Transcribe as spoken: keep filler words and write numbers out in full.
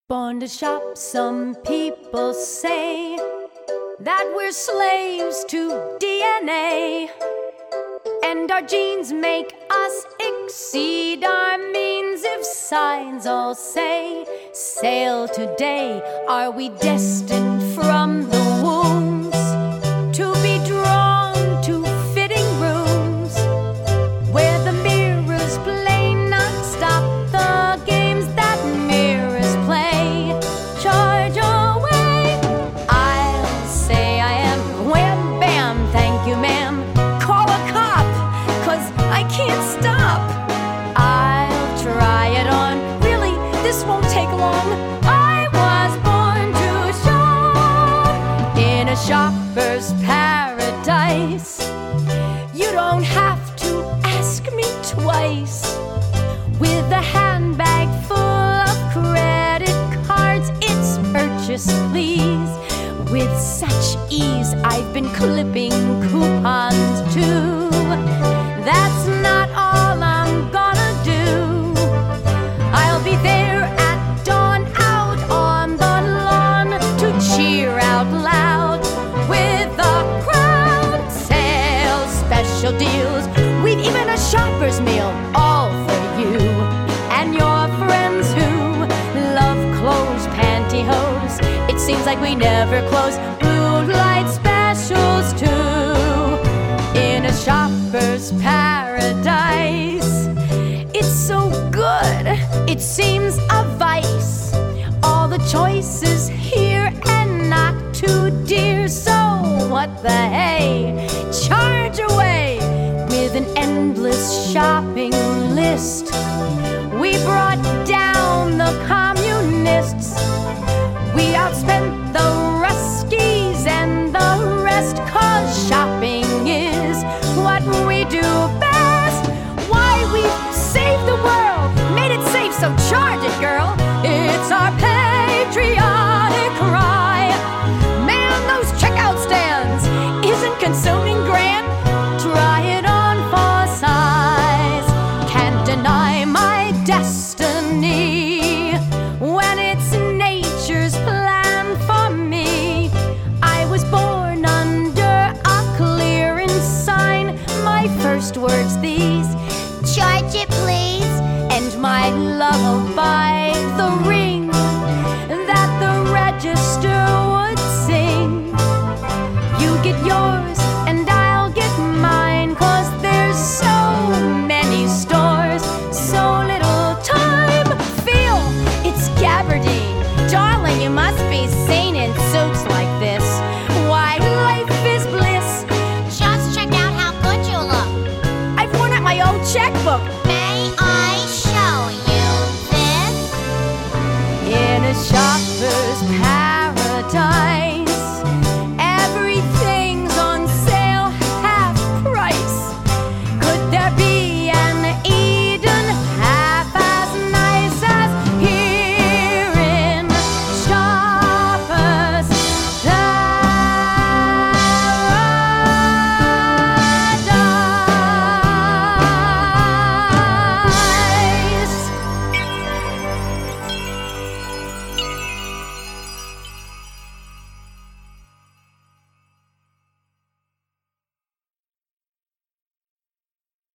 Born to shop, some people say that we're slaves to D N A, and our genes make us exceed our means. If signs all say, sail today, are we destined from the wombs to be drawn to fitting rooms where the mirrors play non-stop the games that mirrors play? Charge away. I'll say I am wham bam, thank you ma'am. Call a cop, cause I can't stop. I'll try it on, really, this won't take long. I was born to shop in a shopper's paradise. You don't have to ask me twice. With a handbag full of credit cards, it's purchase please. With such ease, I've been clipping coupons too. That's not all I'm gonna do. I'll be there at dawn, out on the lawn to cheer out loud with the crowd. Sales, special deals, we've even a shopper's meal, all for you and your friends who love clothes, pantyhose. It seems like we never close. Blue light specials too. In a shopper's paradise, it's so good, it seems a vice. All the choices here and not too dear. So what the hey? Charge away with an endless shopping list. We brought down the communists. We outspent the Ruskies and the rest, cause shopping is what we do best. Why we've saved the world, made it safe, so charge it, girl. It's our patriotic cry. Man, those checkout stands isn't consuming grand. Try it on for size. Can't deny my destiny when it's nature's plan for me. I was born under a clearance sign. My first words these: charge it please, and my lullaby